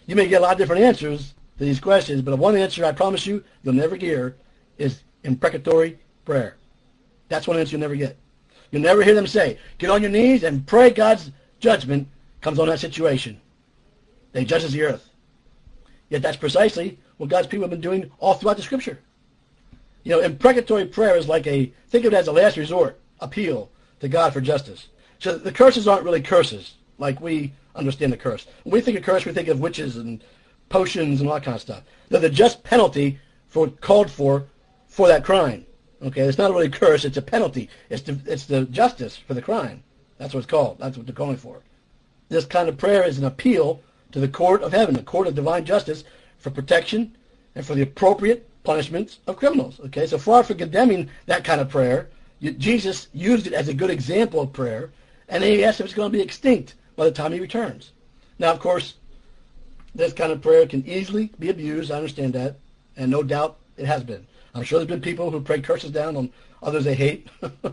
You may get a lot of different answers to these questions, but one answer I promise you you'll never hear is imprecatory prayer. That's one answer you'll never get. You'll never hear them say, get on your knees and pray God's judgment comes on that situation. They judges the earth. Yet that's precisely what God's people have been doing all throughout the Scripture. You know, imprecatory prayer is like think of it as a last resort appeal to God for justice. So the curses aren't really curses like we understand the curse. When we think of curse, we think of witches and potions and all that kind of stuff. They're the just penalty called for that crime. Okay, it's not really a curse, it's a penalty. It's the justice for the crime. That's what it's called. That's what they're calling for. This kind of prayer is an appeal to the court of heaven, the court of divine justice, for protection and for the appropriate punishments of criminals. Okay, so far from condemning that kind of prayer, Jesus used it as a good example of prayer, and then he asked if it's going to be extinct by the time he returns. Now, of course, this kind of prayer can easily be abused. I understand that, and no doubt it has been. I'm sure there's been people who pray curses down on others they hate.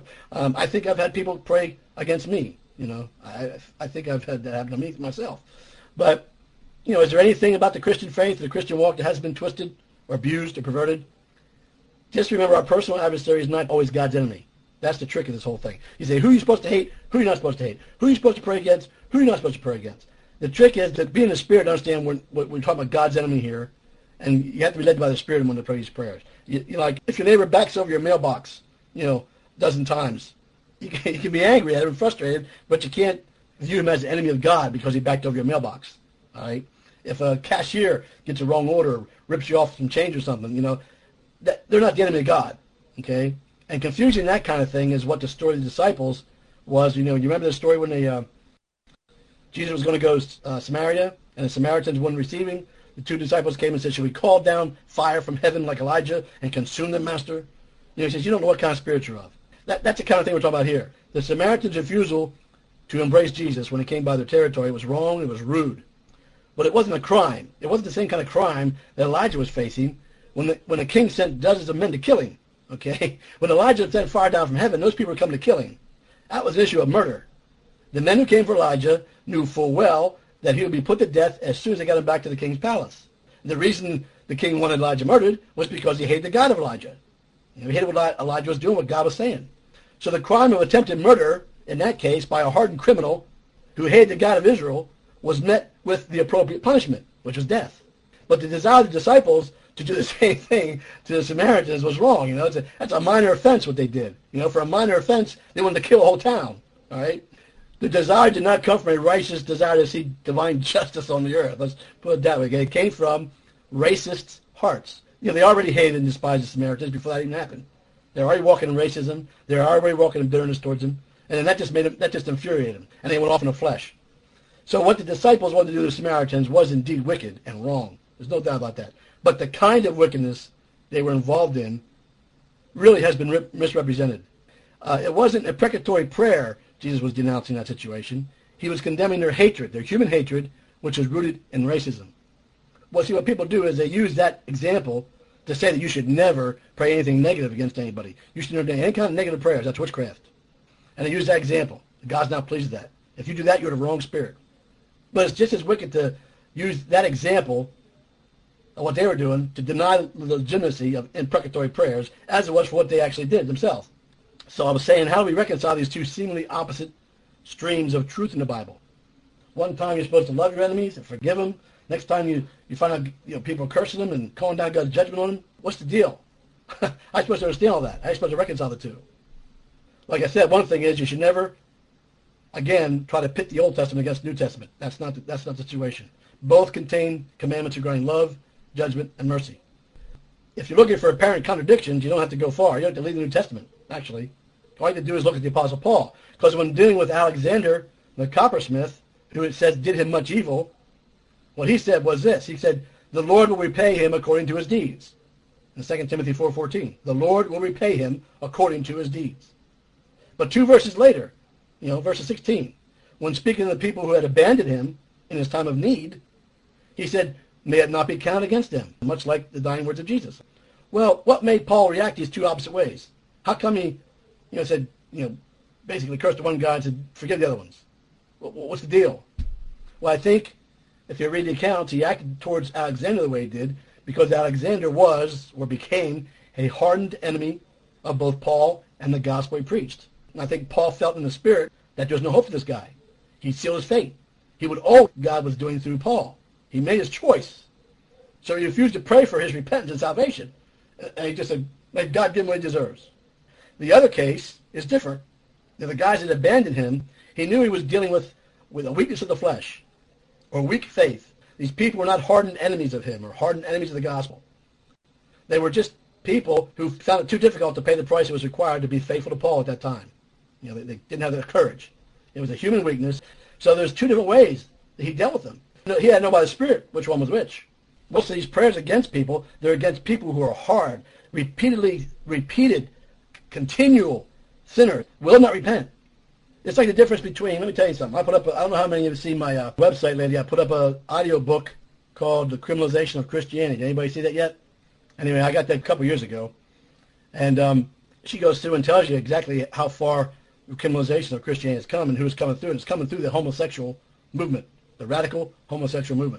I think I've had people pray against me. You know, I think I've had that happen to me myself. But, you know, is there anything about the Christian faith, the Christian walk that has been twisted or abused or perverted? Just remember, our personal adversary is not always God's enemy. That's the trick of this whole thing. You say, who are you supposed to hate? Who are you not supposed to hate? Who are you supposed to pray against? Who are you not supposed to pray against? The trick is to be in the Spirit and understand we're talking about God's enemy here, and you have to be led by the Spirit when to pray these prayers. You like, if your neighbor backs over your mailbox, you know, a dozen times, you can be angry at him and frustrated, but you can't view him as an enemy of God because he backed over your mailbox. All right? If a cashier gets a wrong order, rips you off some change or something, you know, they're not the enemy of God. Okay? And confusing that kind of thing is what the story of the disciples was. You know, you remember the story when Jesus was going to go to Samaria, and the Samaritans weren't receiving. The two disciples came and said, should we call down fire from heaven like Elijah and consume them, Master? You know, he says, you don't know what kind of spirit you're of. That's the kind of thing we're talking about here. The Samaritans' refusal to embrace Jesus when he came by their territory was wrong, it was rude. But it wasn't a crime. It wasn't the same kind of crime that Elijah was facing when the king sent dozens of men to kill him. Okay? When Elijah sent fire down from heaven, those people were coming to kill him. That was an issue of murder. The men who came for Elijah knew full well that he would be put to death as soon as they got him back to the king's palace. The reason the king wanted Elijah murdered was because he hated the God of Elijah. You know, he hated what Elijah was doing, what God was saying. So the crime of attempted murder, in that case, by a hardened criminal who hated the God of Israel, was met with the appropriate punishment, which was death. But the desire of the disciples to do the same thing to the Samaritans was wrong. You know, that's a minor offense what they did. You know, for a minor offense, they wanted to kill a whole town. All right. The desire did not come from a righteous desire to see divine justice on the earth. Let's put it that way. Okay? It came from racist hearts. You know, they already hated and despised the Samaritans before that even happened. They're already walking in racism. They're already walking in bitterness towards them. And then that just infuriated them. And they went off in the flesh. So what the disciples wanted to do to the Samaritans was indeed wicked and wrong. There's no doubt about that. But the kind of wickedness they were involved in really has been misrepresented. It wasn't a imprecatory prayer Jesus was denouncing that situation. He was condemning their hatred, their human hatred, which was rooted in racism. Well, see, what people do is they use that example to say that you should never pray anything negative against anybody. You should never do any kind of negative prayers. That's witchcraft. And they use that example. God's not pleased with that. If you do that, you're the wrong spirit. But it's just as wicked to use that example of what they were doing to deny the legitimacy of imprecatory prayers as it was for what they actually did themselves. So I was saying, how do we reconcile these two seemingly opposite streams of truth in the Bible? One time you're supposed to love your enemies and forgive them. Next time you find out people cursing them and calling down God's judgment on them. What's the deal? How are you supposed to understand all that? How are you supposed to reconcile the two? Like I said, one thing is you should never, again, try to pit the Old Testament against the New Testament. That's not the situation. Both contain commandments regarding love, judgment, and mercy. If you're looking for apparent contradictions, you don't have to go far. You don't have to leave the New Testament, actually. All you have to do is look at the Apostle Paul. Because when dealing with Alexander, the coppersmith, who it says did him much evil, what he said was this. He said, the Lord will repay him according to his deeds. In 2 Timothy 4:14, the Lord will repay him according to his deeds. But 2 verses later, verse 16, when speaking to the people who had abandoned him in his time of need, he said, may it not be counted against them, much like the dying words of Jesus. Well, what made Paul react these two opposite ways? How come he, said, basically cursed one guy and said, forgive the other ones? What's the deal? Well, I think if you read the accounts, he acted towards Alexander the way he did because Alexander was, or became, a hardened enemy of both Paul and the gospel he preached. And I think Paul felt in the spirit that there was no hope for this guy. He sealed his fate. He would owe what God was doing through Paul. He made his choice. So he refused to pray for his repentance and salvation. And he just said, let God give him what he deserves. The other case is different. The guys that abandoned him, he knew he was dealing with a weakness of the flesh or weak faith. These people were not hardened enemies of him or hardened enemies of the gospel. They were just people who found it too difficult to pay the price it was required to be faithful to Paul at that time. You know, they didn't have the courage. It was a human weakness. So there's two different ways that he dealt with them. He had to know by the Spirit which one was which. Most of these prayers against people, they're against people who are hard, repeated, continual sinners, will not repent. It's like the difference between, let me tell you something. I don't know how many of you have seen my website lately. I put up an audio book called The Criminalization of Christianity. Did anybody see that yet? Anyway, I got that a couple years ago. And she goes through and tells you exactly how far the criminalization of Christianity has come and who's coming through it. It's coming through the homosexual movement, the radical homosexual movement.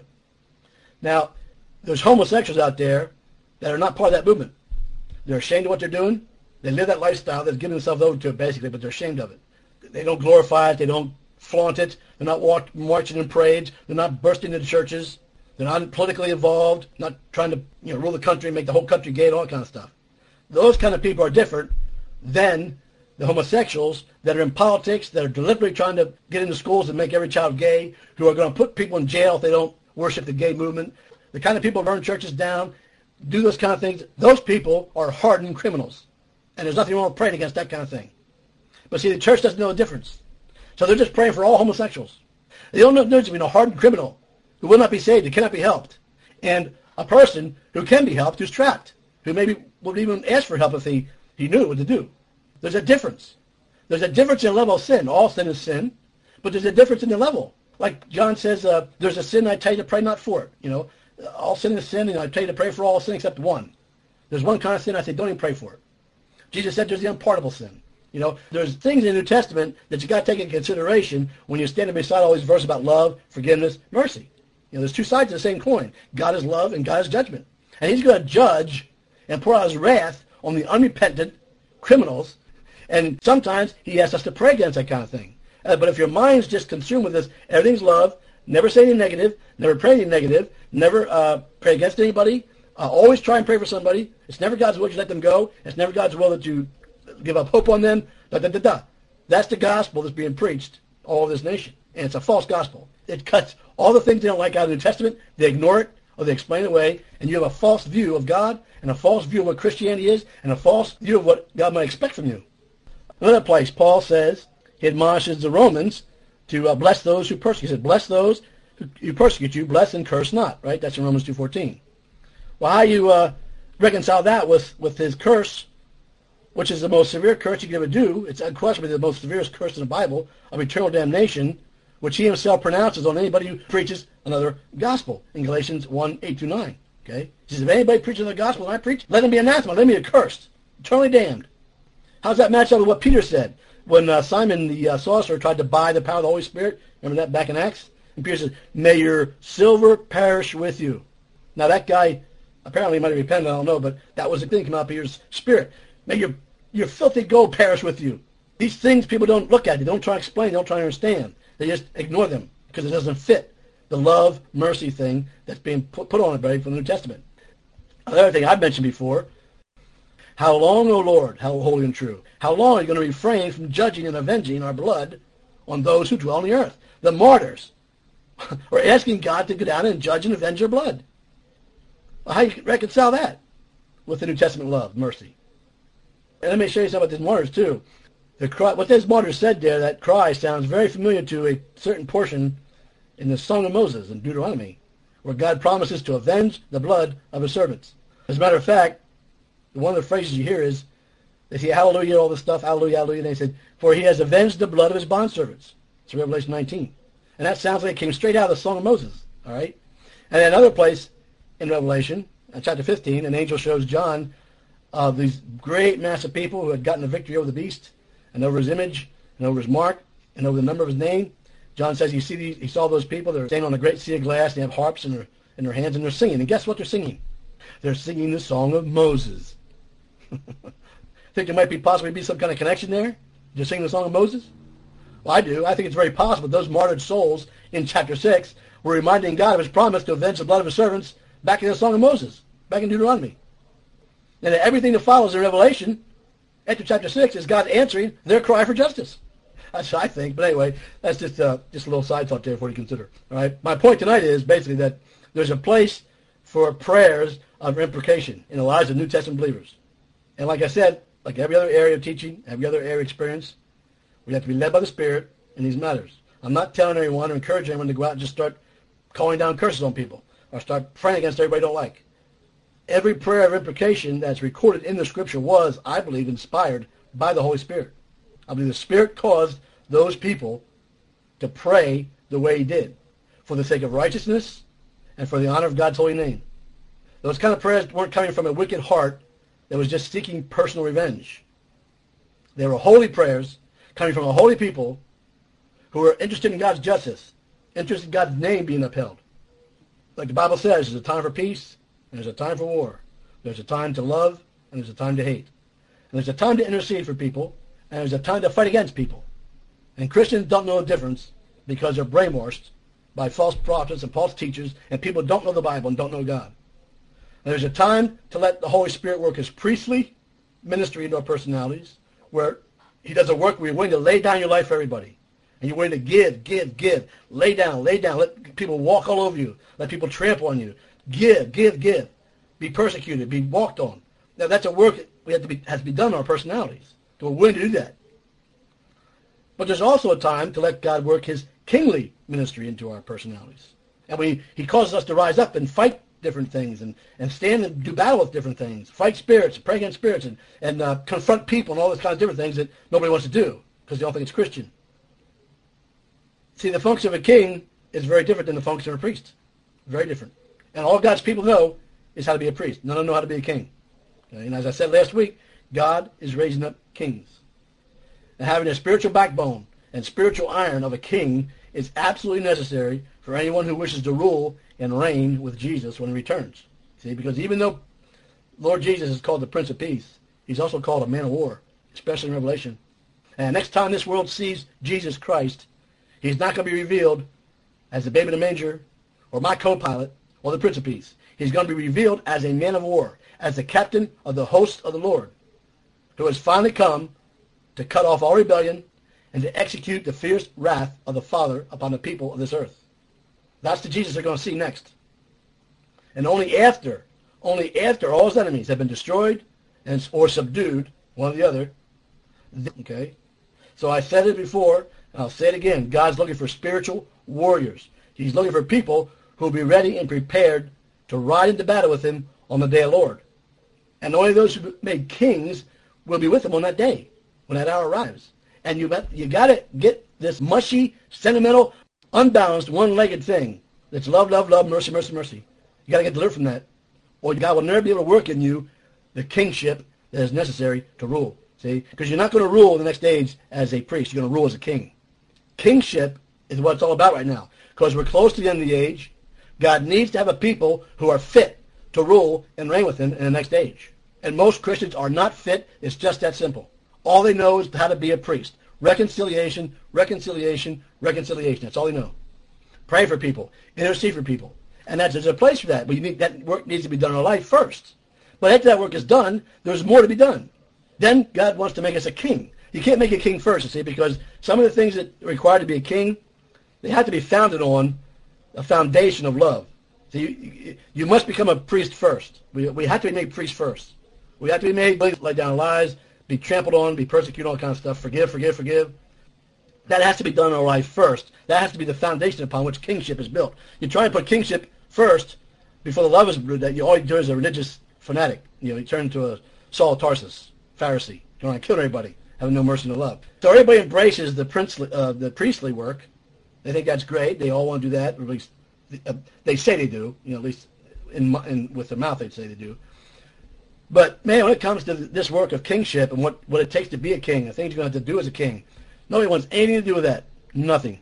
Now, there's homosexuals out there that are not part of that movement. They're ashamed of what they're doing. They live that lifestyle. They're giving themselves over to it, basically, but they're ashamed of it. They don't glorify it. They don't flaunt it. They're not marching in parades. They're not bursting into churches. They're not politically involved, not trying to rule the country, make the whole country gay, and all that kind of stuff. Those kind of people are different than the homosexuals that are in politics, that are deliberately trying to get into schools and make every child gay, who are going to put people in jail if they don't worship the gay movement. The kind of people who burn churches down, do those kind of things, those people are hardened criminals. And there's nothing wrong with praying against that kind of thing. But see, the church doesn't know the difference. So they're just praying for all homosexuals. They don't know the difference between a hardened criminal who will not be saved, who cannot be helped, and a person who can be helped, who's trapped, who maybe would even ask for help if he knew what to do. There's a difference. There's a difference in the level of sin. All sin is sin, but there's a difference in the level. Like John says, there's a sin I tell you to pray not for it. All sin is sin, and I tell you to pray for all sin except one. There's one kind of sin I say don't even pray for it. Jesus said there's the unpardonable sin. There's things in the New Testament that you got to take into consideration when you're standing beside all these verses about love, forgiveness, mercy. There's two sides of the same coin. God is love and God is judgment. And he's going to judge and pour out his wrath on the unrepentant criminals. And sometimes he asks us to pray against that kind of thing. But if your mind's just consumed with this, everything's love, never say anything negative, never pray anything negative, never pray against anybody, always try and pray for somebody. It's never God's will that you let them go. It's never God's will that you give up hope on them. That's the gospel that's being preached all over this nation. And it's a false gospel. It cuts all the things they don't like out of the New Testament. They ignore it or they explain it away. And you have a false view of God and a false view of what Christianity is and a false view of what God might expect from you. Another place, Paul says, he admonishes the Romans to bless those who persecute. He said, bless those who persecute you, bless and curse not. Right? That's in Romans 2:14. Well, how you reconcile that with his curse, which is the most severe curse you can ever do? It's unquestionably the most severest curse in the Bible of eternal damnation, which he himself pronounces on anybody who preaches another gospel in Galatians 1:8-9. Okay? He says, if anybody preaches another gospel than I preach, let him be anathema, let him be accursed, eternally damned. How does that match up with what Peter said when Simon the sorcerer tried to buy the power of the Holy Spirit? Remember that back in Acts? And Peter said, may your silver perish with you. Now that guy apparently might have repented, I don't know, but that was the thing coming out of Peter's spirit. May your filthy gold perish with you. These things people don't look at. They don't try to explain. They don't try to understand. They just ignore them because it doesn't fit the love, mercy thing that's being put on everybody from the New Testament. Another thing I've mentioned before, how long, O Lord, how holy and true, how long are you going to refrain from judging and avenging our blood on those who dwell on the earth? The martyrs are asking God to go down and judge and avenge their blood. Well, how do you reconcile that with the New Testament love, mercy? And let me show you something about these martyrs, too. What this martyr said there, that cry, sounds very familiar to a certain portion in the Song of Moses in Deuteronomy, where God promises to avenge the blood of his servants. As a matter of fact, one of the phrases you hear is, they say, hallelujah, all this stuff, hallelujah, hallelujah. And they said, for he has avenged the blood of his bondservants. It's Revelation 19. And that sounds like it came straight out of the Song of Moses, all right? And then another place in Revelation, chapter 15, an angel shows John these great mass of people who had gotten the victory over the beast and over his image and over his mark and over the number of his name. John says he saw those people that are standing on a great sea of glass. They have harps in their hands, and they're singing. And guess what they're singing? They're singing the song of Moses. Think there might possibly be some kind of connection there? Just singing the song of Moses? Well, I do. I think it's very possible those martyred souls in chapter 6 were reminding God of his promise to avenge the blood of his servants back in the song of Moses, back in Deuteronomy. And everything that follows in Revelation after chapter 6 is God answering their cry for justice. That's what I think. But anyway, that's just a little side thought there for you to consider. All right. My point tonight is basically that there's a place for prayers of imprecation in the lives of New Testament believers. And like I said, like every other area of teaching, every other area of experience, we have to be led by the Spirit in these matters. I'm not telling anyone or encouraging anyone to go out and just start calling down curses on people or start praying against everybody you don't like. Every prayer of imprecation that's recorded in the Scripture was, I believe, inspired by the Holy Spirit. I believe the Spirit caused those people to pray the way he did for the sake of righteousness and for the honor of God's holy name. Those kind of prayers weren't coming from a wicked heart that was just seeking personal revenge. They were holy prayers coming from a holy people who were interested in God's justice, interested in God's name being upheld. Like the Bible says, there's a time for peace and there's a time for war. There's a time to love and there's a time to hate. And there's a time to intercede for people and there's a time to fight against people. And Christians don't know the difference because they're brainwashed by false prophets and false teachers, and people don't know the Bible and don't know God. And there's a time to let the Holy Spirit work his priestly ministry into our personalities, where he does a work where you're willing to lay down your life for everybody. And you're willing to give. Lay down. Let people walk all over you. Let people trample on you. Give. Be persecuted. Be walked on. Now that's a work that has to be done in our personalities. So we're willing to do that. But there's also a time to let God work his kingly ministry into our personalities. And he causes us to rise up and fight different things and stand and do battle with different things. Fight spirits, pray against spirits, and confront people and all those kinds of different things that nobody wants to do because they don't think it's Christian. See, the function of a king is very different than the function of a priest. Very different. And all God's people know is how to be a priest. None of them know how to be a king. Okay? And as I said last week, God is raising up kings. And having a spiritual backbone and spiritual iron of a king is absolutely necessary for anyone who wishes to rule and reign with Jesus when he returns. See, because even though Lord Jesus is called the Prince of Peace, he's also called a man of war, especially in Revelation. And next time this world sees Jesus Christ, he's not going to be revealed as the babe in the manger or my co-pilot or the Prince of Peace. He's going to be revealed as a man of war, as the captain of the host of the Lord, who has finally come to cut off all rebellion and to execute the fierce wrath of the Father upon the people of this earth. That's the Jesus they're going to see next. And only after all his enemies have been destroyed or subdued, one or the other. Okay? So I said it before, and I'll say it again. God's looking for spiritual warriors. He's looking for people who will be ready and prepared to ride into battle with him on the day of the Lord. And only those who made kings will be with him on that day, when that hour arrives. And you got to get this mushy, sentimental, unbalanced, one-legged thing that's love, mercy. You got to get delivered from that, or God will never be able to work in you the kingship that is necessary to rule. See, because you're not going to rule in the next age as a priest. You're going to rule as a king. Kingship is what it's all about right now, because we're close to the end of the age. God needs to have a people who are fit to rule and reign with him in the next age. And most Christians are not fit. It's just that simple. All they know is how to be a priest. Reconciliation. That's all they know. Pray for people. Intercede for people. And there's a place for that. But that work needs to be done in our life first. But after that work is done, there's more to be done. Then God wants to make us a king. You can't make a king first, you see, because some of the things that are required to be a king, they have to be founded on a foundation of love. So you must become a priest first. We have to be made priests first. We have to be made lay down lies, be trampled on, be persecuted, all that kind of stuff. Forgive. That has to be done in our life first. That has to be the foundation upon which kingship is built. You try and put kingship first before the love is brewed, that all you do is a religious fanatic. You turn into a Saul of Tarsus, Pharisee. You want to kill everybody, having no mercy and no love. So everybody embraces the priestly work. They think that's great. They all want to do that, or at least they say they do. At least with their mouth they'd say they do. But, man, when it comes to this work of kingship and what it takes to be a king, the things you're going to have to do as a king, nobody wants anything to do with that. Nothing.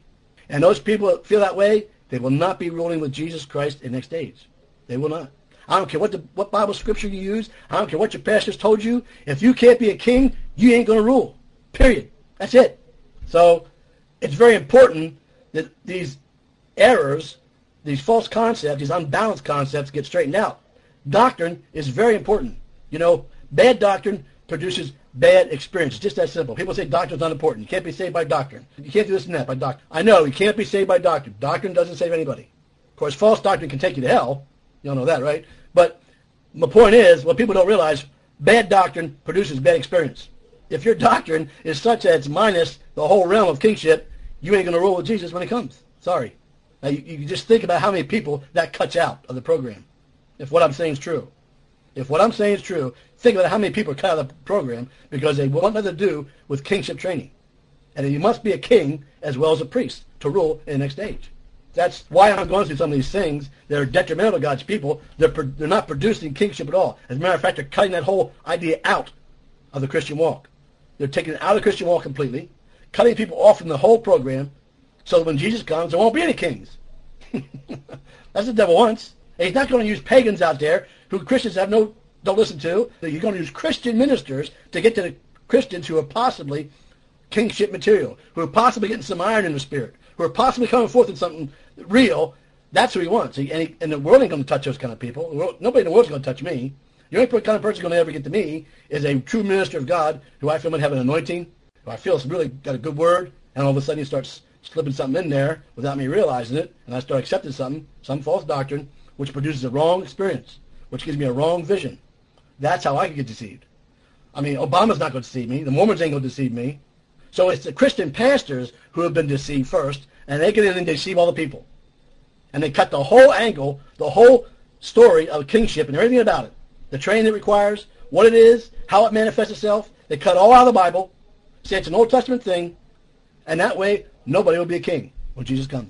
And those people that feel that way, they will not be ruling with Jesus Christ in the next age. They will not. I don't care what Bible scripture you use. I don't care what your pastors told you. If you can't be a king, you ain't going to rule. Period. That's it. So it's very important that these errors, these false concepts, these unbalanced concepts get straightened out. Doctrine is very important. You know, bad doctrine produces bad experience. It's just that simple. People say doctrine's not important. You can't be saved by doctrine. You can't do this and that by doctrine. I know, you can't be saved by doctrine. Doctrine doesn't save anybody. Of course, false doctrine can take you to hell. You all know that, right? But my point is, what people don't realize, bad doctrine produces bad experience. If your doctrine is such that it's minus the whole realm of kingship, you ain't going to rule with Jesus when he comes. Sorry. Now, you just think about how many people that cuts out of the program, if what I'm saying is true. If what I'm saying is true, think about how many people cut out of the program because they want nothing to do with kingship training. And you must be a king as well as a priest to rule in the next age. That's why I'm going through some of these things that are detrimental to God's people. They're not producing kingship at all. As a matter of fact, they're cutting that whole idea out of the Christian walk. They're taking it out of the Christian walk completely, cutting people off from the whole program, so that when Jesus comes, there won't be any kings. That's what the devil wants. And he's not going to use pagans out there who Christians don't listen to. You're going to use Christian ministers to get to the Christians who are possibly kingship material, who are possibly getting some iron in the spirit, who are possibly coming forth in something real. That's who he wants. And the world ain't going to touch those kind of people. Nobody in the world's going to touch me. The only kind of person going to ever get to me is a true minister of God who I feel might have an anointing, who I feel has really got a good word, and all of a sudden he starts slipping something in there without me realizing it, and I start accepting something, some false doctrine, which produces a wrong experience, which gives me a wrong vision. That's how I can get deceived. I mean, Obama's not going to deceive me. The Mormons ain't going to deceive me. So it's the Christian pastors who have been deceived first, and they get in and deceive all the people. And they cut the whole angle, the whole story of kingship and everything about it. The training it requires, what it is, how it manifests itself. They cut all out of the Bible, say it's an Old Testament thing, and that way nobody will be a king when Jesus comes.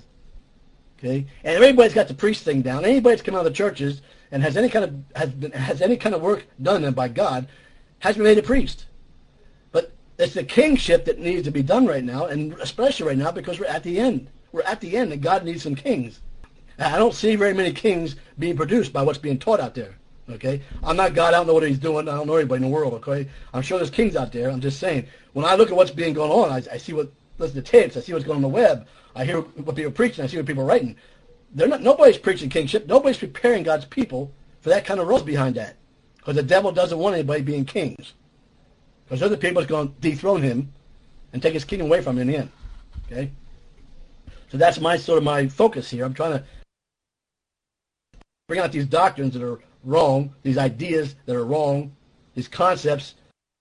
Okay? And everybody's got the priest thing down. Anybody that's come out of the churches and has any kind of work done them by God has been made a priest. But it's the kingship that needs to be done right now, and especially right now because we're at the end. We're at the end, and God needs some kings. And I don't see very many kings being produced by what's being taught out there. Okay? I'm not God. I don't know what he's doing. I don't know anybody in the world. Okay? I'm sure there's kings out there. I'm just saying. When I look at what's being going on, I see listen to tapes. I see what's going on the web. I hear what people are preaching. I see what people are writing. Nobody's preaching kingship. Nobody's preparing God's people for that kind of role behind that. Because the devil doesn't want anybody being kings. Because they're the people that's going to dethrone him and take his kingdom away from him in the end. Okay? So that's my focus here. I'm trying to bring out these doctrines that are wrong, these ideas that are wrong, these concepts,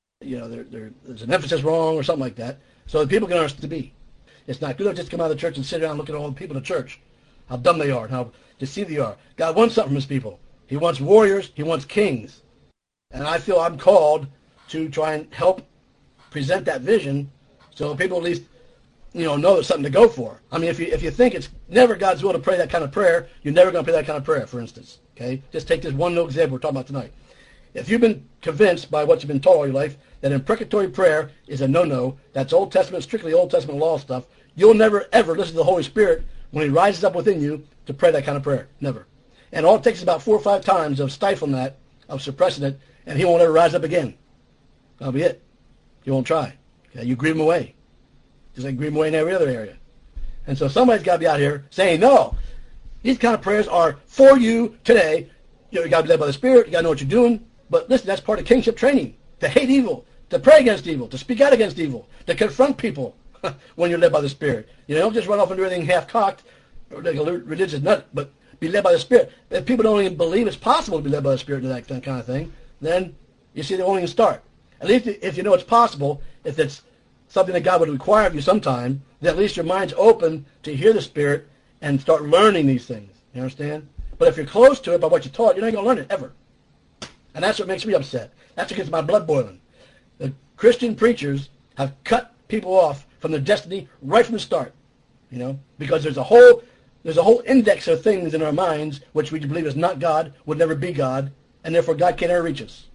there's an emphasis wrong or something like that, so that people can understand to be. It's not good to just come out of the church and sit around and look at all the people in the church, how dumb they are and how deceived they are. God wants something from his people. He wants warriors. He wants kings. And I feel I'm called to try and help present that vision so people at least know there's something to go for. I mean, if you think it's never God's will to pray that kind of prayer, you're never going to pray that kind of prayer, for instance. Okay? Just take this one little example we're talking about tonight. If you've been convinced by what you've been taught all your life that imprecatory prayer is a no-no, that's Old Testament, strictly Old Testament law stuff, you'll never, ever listen to the Holy Spirit when he rises up within you to pray that kind of prayer. Never. And all it takes is about 4 or 5 times of stifling that, of suppressing it, and he won't ever rise up again. That'll be it. You won't try. Okay? You grieve him away. Just like grieve him away in every other area. And so somebody's got to be out here saying, no, these kind of prayers are for you today. You got to be led by the Spirit. You got to know what you're doing. But listen, that's part of kingship training. To hate evil, to pray against evil, to speak out against evil, to confront people when you're led by the Spirit. Don't just run off and do everything half-cocked or like a religious nut, but be led by the Spirit. If people don't even believe it's possible to be led by the Spirit to that kind of thing, then you see they won't even start. At least if you know it's possible, if it's something that God would require of you sometime, then at least your mind's open to hear the Spirit and start learning these things. You understand? But if you're close to it by what you're taught, you're not going to learn it ever. And that's what makes me upset. That's what gets my blood boiling. The Christian preachers have cut people off from their destiny right from the start. Because there's a whole index of things in our minds which we believe is not God, would never be God, and therefore God can't ever reach us.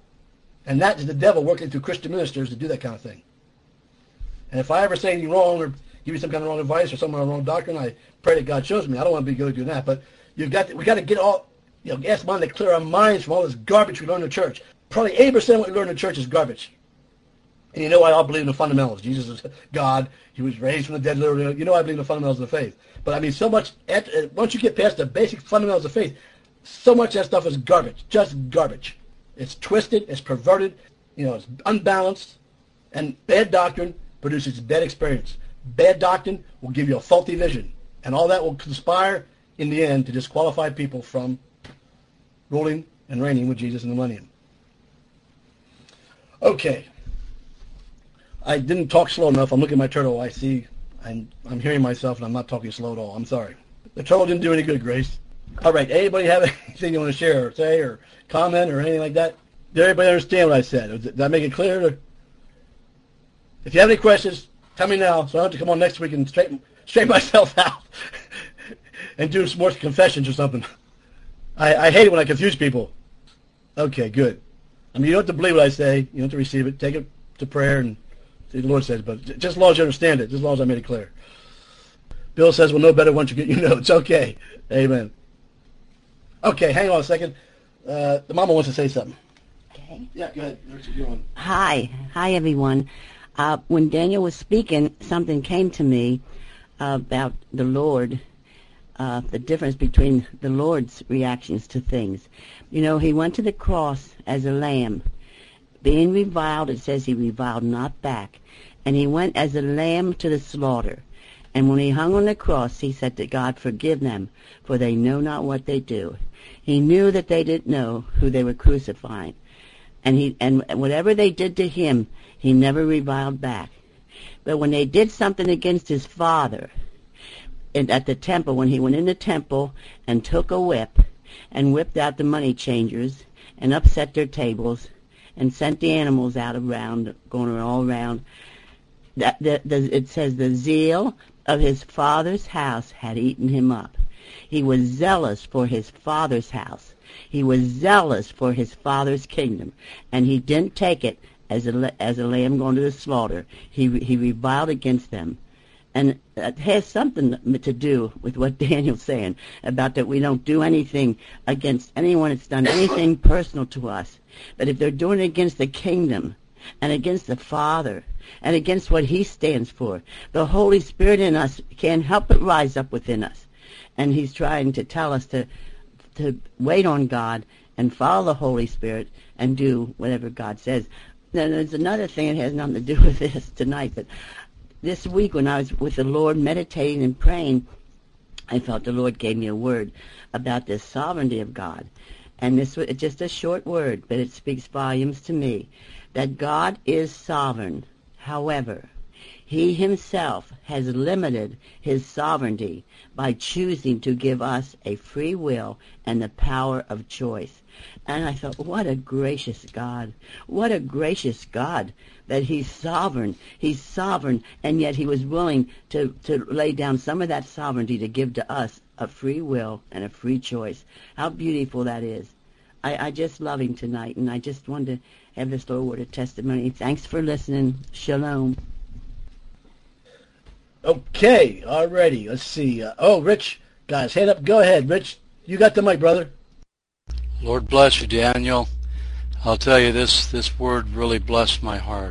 And that is the devil working through Christian ministers to do that kind of thing. And if I ever say anything wrong or give you some kind of wrong advice or some kind of wrong doctrine, I pray that God shows me. I don't want to be good at doing that, but we got to get all, ask God to clear our minds from all this garbage we learn in church. Probably 80% of what we learn in church is garbage. And you know I believe in the fundamentals. Jesus is God. He was raised from the dead, literally. You know I believe in the fundamentals of the faith. But I mean, so much, once you get past the basic fundamentals of faith, so much of that stuff is garbage, just garbage. It's twisted, it's perverted, it's unbalanced, and bad doctrine produces bad experience. Bad doctrine will give you a faulty vision, and all that will conspire in the end to disqualify people from ruling and reigning with Jesus in the millennium. Okay. I didn't talk slow enough. I'm looking at my turtle. I see I'm hearing myself, and I'm not talking slow at all. I'm sorry. The turtle didn't do any good, Grace. All right. Anybody have anything you want to share or say or comment or anything like that? Did everybody understand what I said? Did I make it clear? If you have any questions, tell me now, so I don't have to come on next week and straighten myself out and do some more confessions or something. I hate it when I confuse people. Okay, good. I mean, you don't have to believe what I say. You don't have to receive it. Take it to prayer and see what the Lord says. But just as long as you understand it, just as long as I made it clear. Bill says we'll know better once you get your notes. Okay. Amen. Okay, hang on a second. The mama wants to say something. Okay. Yeah, go ahead. What you doing? Hi, everyone. When Daniel was speaking, something came to me about the Lord, the difference between the Lord's reactions to things. He went to the cross as a lamb. Being reviled, it says he reviled not back. And he went as a lamb to the slaughter. And when he hung on the cross, he said to God, forgive them, for they know not what they do. He knew that they didn't know who they were crucifying. And whatever they did to him, he never reviled back. But when they did something against his Father, at the temple, when he went in the temple and took a whip and whipped out the money changers and upset their tables and sent the animals out around, going all around, it says the zeal of his father's house had eaten him up. He was zealous for his father's house. He was zealous for his father's kingdom, and he didn't take it as a lamb going to the slaughter. He reviled against them. And it has something to do with what Daniel's saying about that we don't do anything against anyone that's done anything personal to us. But if they're doing it against the kingdom and against the Father and against what he stands for, the Holy Spirit in us can't help but rise up within us. And he's trying to tell us to wait on God and follow the Holy Spirit and do whatever God says. Then there's another thing that has nothing to do with this tonight, but this week when I was with the Lord meditating and praying, I felt the Lord gave me a word about the sovereignty of God. And this was just a short word, but it speaks volumes to me, that God is sovereign. However, he himself has limited his sovereignty by choosing to give us a free will and the power of choice. And I thought, what a gracious God. What a gracious God that he's sovereign. He's sovereign, and yet he was willing to lay down some of that sovereignty to give to us a free will and a free choice. How beautiful that is. I just love him tonight, and I just wanted to have this little word of testimony. Thanks for listening. Shalom. Okay, alrighty. Let's see. Rich, guys, hand up. Go ahead, Rich. You got the mic, brother. Lord bless you, Daniel. I'll tell you, this word really blessed my heart.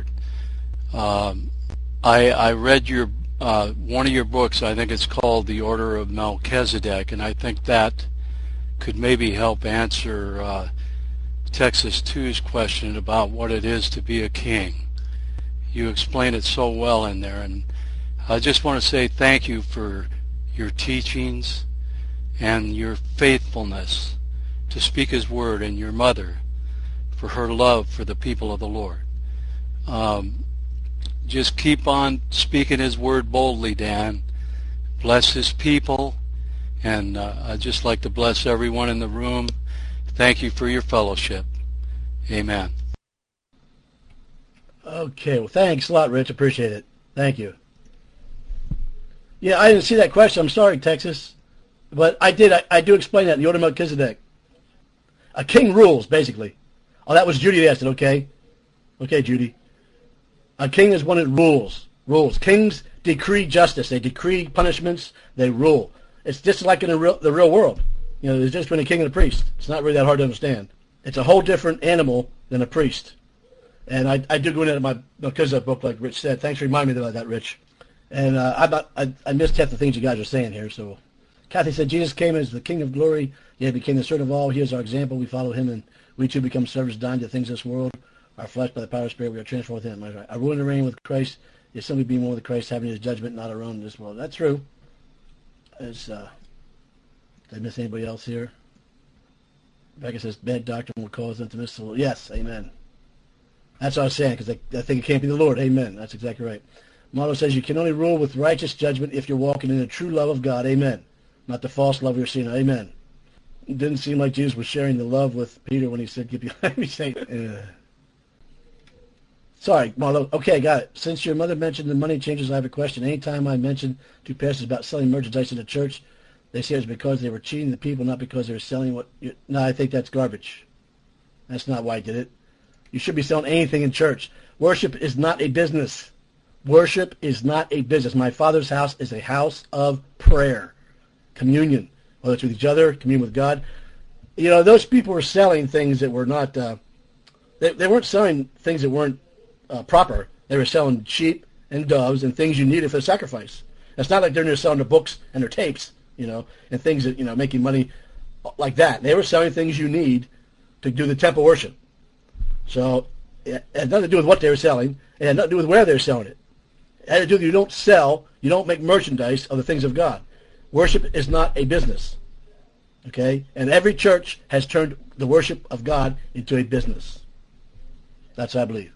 I read your one of your books. I think it's called The Order of Melchizedek, and I think that could maybe help answer Texas 2's question about what it is to be a king. You explain it so well in there, and I just want to say thank you for your teachings and your faithfulness to speak his word, and your mother for her love for the people of the Lord. Just keep on speaking his word boldly, Dan. Bless his people, and I'd just like to bless everyone in the room. Thank you for your fellowship. Amen. Okay, well, thanks a lot, Rich. Appreciate it. Thank you. Yeah, I didn't see that question. I'm sorry, Texas. But I did. I do explain that in the Order of Melchizedek. A king rules, basically. Oh, that was Judy that asked it, okay? Okay, Judy. A king is one that rules. Kings decree justice. They decree punishments. They rule. It's just like in the real world. You know, there's just been a king and a priest. It's not really that hard to understand. It's a whole different animal than a priest. And I do go into my Melchizedek book, like Rich said. Thanks for reminding me about that, Rich. And I missed half the things you guys are saying here. So Kathy said, Jesus came as the King of glory, yet became the servant of all. He is our example. We follow him, and we too become servants, dying to the things of this world. Our flesh, by the power of the Spirit, we are transformed with him. Our rule and reign with Christ is simply being one with Christ, having his judgment, not our own in this world. That's true. Did I miss anybody else here? Becca says, bad doctrine will cause them to miss the Lord. Yes, amen. That's what I was saying, because I think it can't be the Lord. Amen. That's exactly right. Motto says, you can only rule with righteous judgment if you're walking in the true love of God. Amen. Not the false love you're seeing. Amen. It didn't seem like Jesus was sharing the love with Peter when he said, get behind me, Satan. Sorry, Marlo. Okay, got it. Since your mother mentioned the money changers, I have a question. Anytime I mention to pastors about selling merchandise in the church, they say it's because they were cheating the people, not because they were selling what... No, I think that's garbage. That's not why I did it. You should be selling anything in church. Worship is not a business. Worship is not a business. My Father's house is a house of prayer. Communion. Whether it's with each other, communion with God. You know, those people were selling things that were not... They weren't selling things that weren't proper. They were selling sheep and doves and things you needed for the sacrifice. It's not like they're just selling their books and their tapes, you know, and things that, you know, making money like that. They were selling things you need to do the temple worship. So it had nothing to do with what they were selling. It had nothing to do with where they were selling it. It had to do with you don't make merchandise of the things of God. Worship is not a business. Okay? And every church has turned the worship of God into a business. That's what I believe.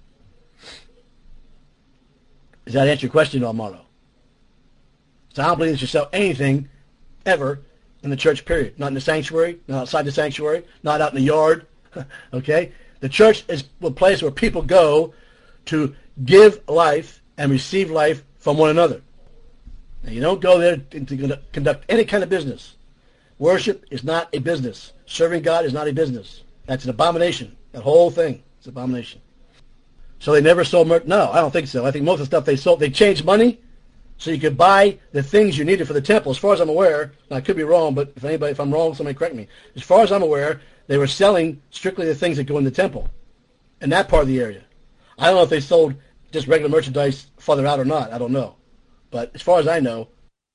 Does that answer your question, Armando? So I don't believe that you sell anything ever in the church, period. Not in the sanctuary, not outside the sanctuary, not out in the yard. Okay? The church is a place where people go to give life and receive life from one another. Now, you don't go there to conduct any kind of business. Worship is not a business. Serving God is not a business. That's an abomination. That whole thing is an abomination. So they never sold merch? No, I don't think so. I think most of the stuff they sold, they changed money so you could buy the things you needed for the temple. As far as I'm aware, and I could be wrong, but if I'm wrong, somebody correct me. As far as I'm aware, they were selling strictly the things that go in the temple in that part of the area. I don't know if they sold just regular merchandise farther out or not. I don't know. But as far as I know,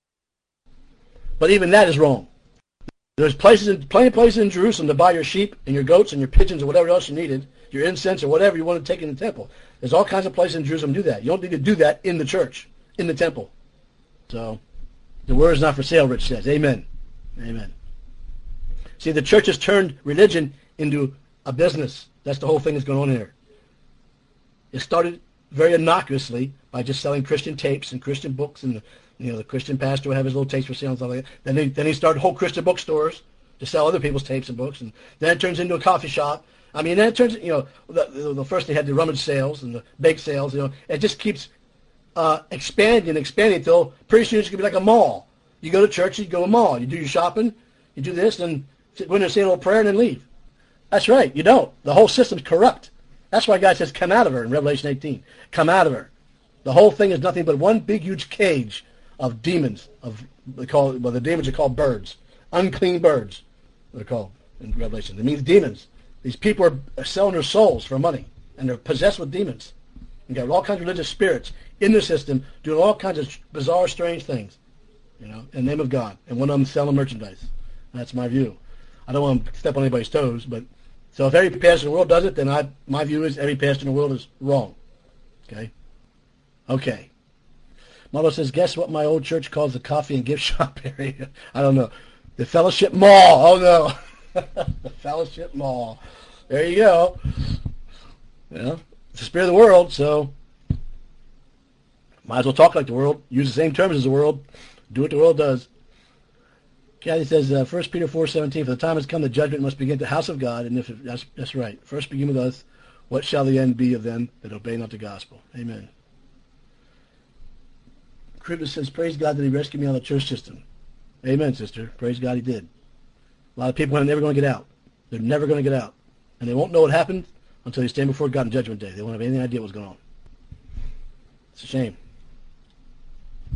but even that is wrong. There's plenty of places in Jerusalem to buy your sheep and your goats and your pigeons or whatever else you needed, your incense or whatever you want to take in the temple. There's all kinds of places in Jerusalem to do that. You don't need to do that in the church, in the temple. So the word is not for sale, Rich says. Amen. Amen. See, the church has turned religion into a business. That's the whole thing that's going on here. It started very innocuously by just selling Christian tapes and Christian books, and the Christian pastor would have his little tapes for sale and stuff like that. Then he started whole Christian bookstores to sell other people's tapes and books, and then it turns into a coffee shop. I mean, then it turns, the first they had the rummage sales and the bake sales. It just keeps expanding until pretty soon it's going to be like a mall. You go to church, you go to a mall. You do your shopping, you do this, and go in there, say a little prayer, and then leave. That's right. You don't. The whole system's corrupt. That's why God says, come out of her in Revelation 18. Come out of her. The whole thing is nothing but one big, huge cage of demons. The demons are called birds. Unclean birds, they're called in Revelation. It means demons. These people are selling their souls for money, and they're possessed with demons. You got all kinds of religious spirits in the system doing all kinds of bizarre, strange things, in the name of God. And one of them selling merchandise. That's my view. I don't want to step on anybody's toes, but so if every pastor in the world does it, then my view is every pastor in the world is wrong. Okay. Marlo says, guess what my old church calls the coffee and gift shop area? I don't know. The Fellowship Mall. Oh, no. The Fellowship Mall. There you go. It's the spirit of the world, so might as well talk like the world. Use the same terms as the world. Do what the world does. Kathy says, 1 Peter 4:17, for the time has come, the judgment must begin at the house of God. And that's right. First begin with us. What shall the end be of them that obey not the gospel? Amen. Cribbs says, praise God that he rescued me on the church system. Amen, sister. Praise God he did. A lot of people are never going to get out. They're never going to get out. And they won't know what happened until they stand before God on Judgment Day. They won't have any idea what's going on. It's a shame.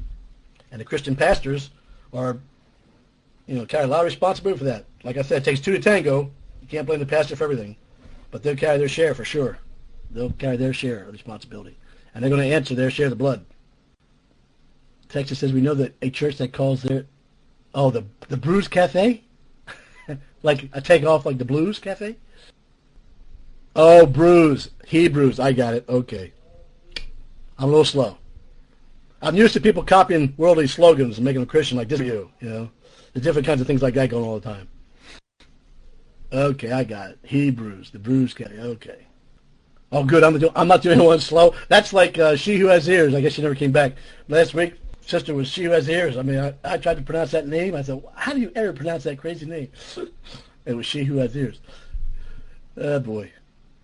And the Christian pastors are, carry a lot of responsibility for that. Like I said, it takes two to tango. You can't blame the pastor for everything. But they'll carry their share for sure. They'll carry their share of responsibility. And they're going to answer their share of the blood. Texas says, we know that a church that calls their, the Brews Cafe? Like a takeoff like the Blues Cafe? Oh, Brews. Hebrews. I got it. Okay. I'm a little slow. I'm used to people copying worldly slogans and making them Christian like this you know. There's different kinds of things like that going on all the time. Okay, I got it. Hebrews, the Brews Cafe. Okay. Oh, good. I'm not the only one slow. That's like She Who Has Ears. I guess she never came back. Last week, sister was She Who Has Ears. I mean, I tried to pronounce that name. I said, how do you ever pronounce that crazy name? It was She Who Has Ears. Oh, boy.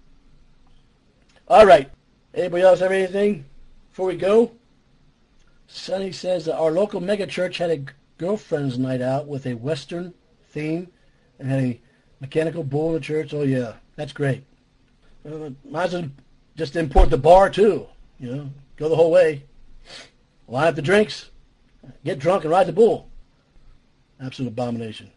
All right. Anybody else have anything before we go? Sonny says our local megachurch had a girlfriend's night out with a Western theme and had a mechanical bull in the church. Oh, yeah. That's great. Might as well just import the bar, too. Go the whole way. Line up the drinks, get drunk, and ride the bull. Absolute abomination.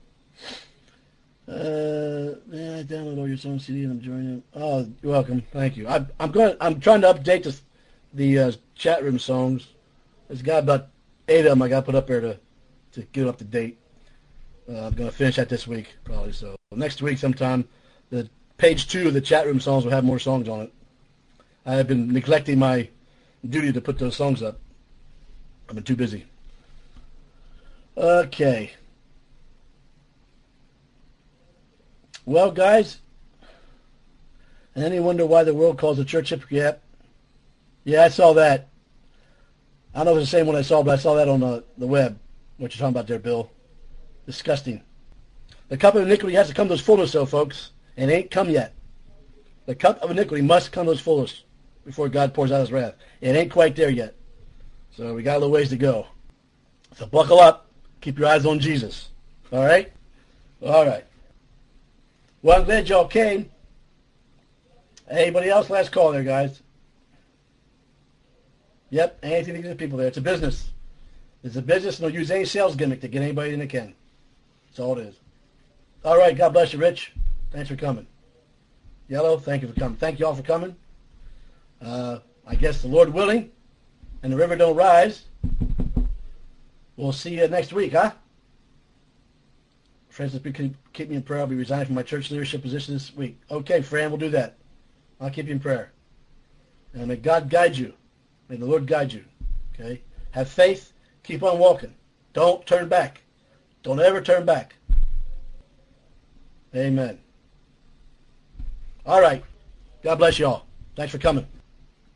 I download all your songs CD and I'm joining them. Oh, you're welcome. Thank you. I'm trying to update the chat room songs. There's got about 8 of them I got to put up there to get up to date. I'm going to finish that this week, probably. So next week sometime, the page 2 of the chat room songs will have more songs on it. I have been neglecting my duty to put those songs up. I've been too busy. Okay. Well, guys, and any wonder why the world calls the church hypocrite? Yeah, I saw that. I don't know if it's the same one I saw, but I saw that on the web. What you're talking about there, Bill. Disgusting. The cup of iniquity has to come to its fullness, though, folks. And it ain't come yet. The cup of iniquity must come to its fullness before God pours out his wrath. It ain't quite there yet. So we got a little ways to go. So buckle up. Keep your eyes on Jesus. All right? All right. Well, I'm glad y'all came. Anybody else? Last call there, guys. Yep, anything to get the people there. It's a business. It's a business, and they'll use any sales gimmick to get anybody in they can. That's all it is. All right, God bless you, Rich. Thanks for coming. Yellow, thank you for coming. Thank you all for coming. I guess the Lord willing, and the river don't rise, we'll see you next week, huh? Francis, keep me in prayer. I'll be resigning from my church leadership position this week. Okay, Fran, we'll do that. I'll keep you in prayer. And may God guide you. May the Lord guide you. Okay? Have faith. Keep on walking. Don't turn back. Don't ever turn back. Amen. All right. God bless you all. Thanks for coming.